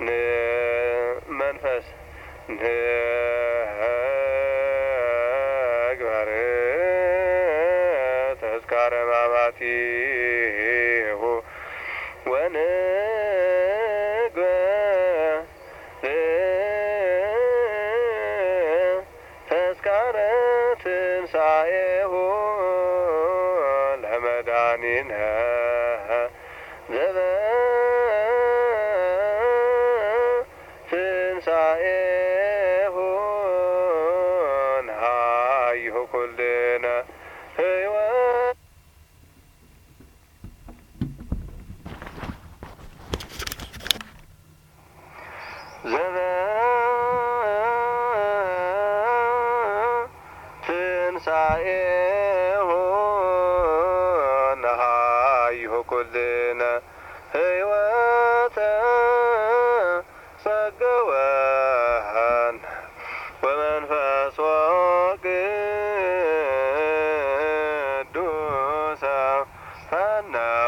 መንፈስ ንግበር ተዝካረ ማማቲሁ ወንግበር ተዝካረ ትንሣኤሁ ለመድኃኒነ ትንሣኤሁ ነሃይሁ ኩልነ ሕይወት ትንሣኤሁ ነሃይሁ ኩልነ ሕይወተ ጸገወን ወመንፈሶ ቅዱስ ፈነወ